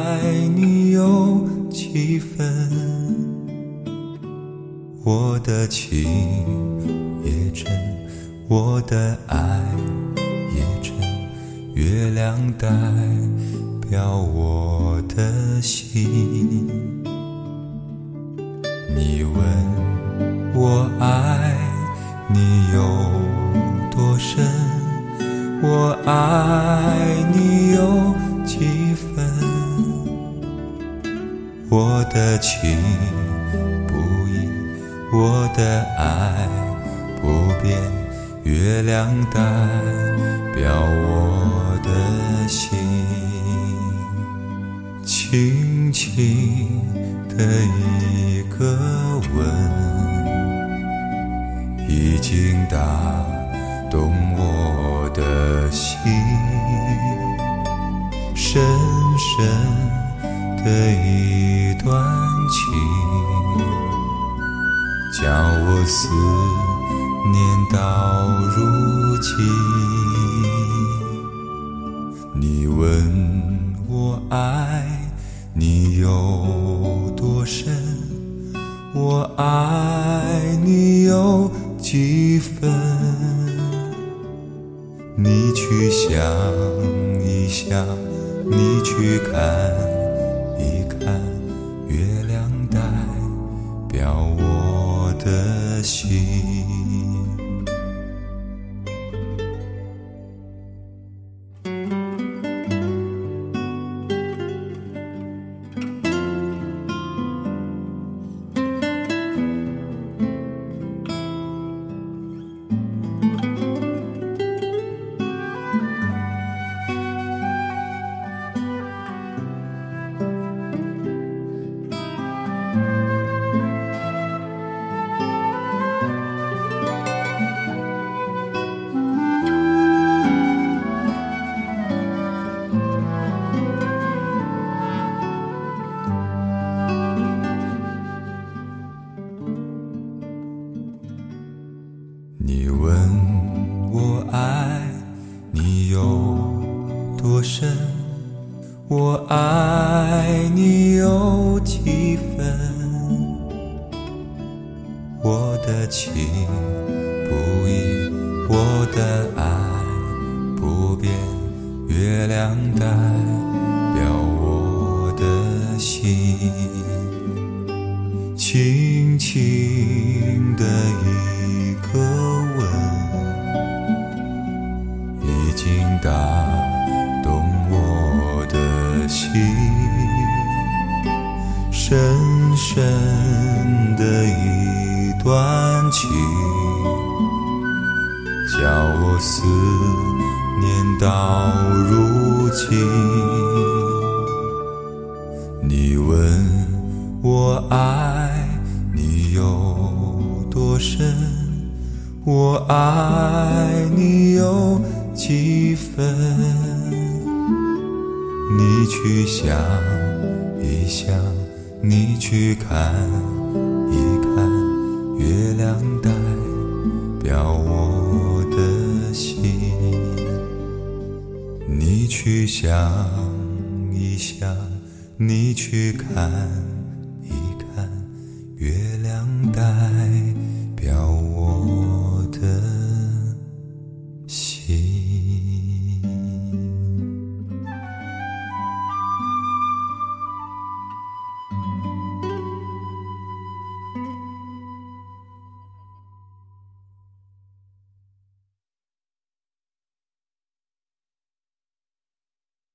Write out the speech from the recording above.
爱你有几分？我的情也真，我的爱也真，月亮代表我的心。你问我爱你有多深，我爱你有几分？我的情不移，我的爱不变，月亮代表我的心。轻轻的一个吻，已经打动我的心，深深的一段情，叫我思念到如今。你问我爱你有多深，我爱你有几分？你去想一想，你去看一看，月亮代表我的心。你问我爱你有多深，我爱你有几分？我的情不移，我的爱不变，月亮代表我的心。轻轻的一个吻，已经打动我的心，深深的一段情，叫我思念到如今。你问我爱你有多深，我爱你有几分？你去想一想，你去看一看，月亮代表我的心。你去想一想，你去看一看，月亮代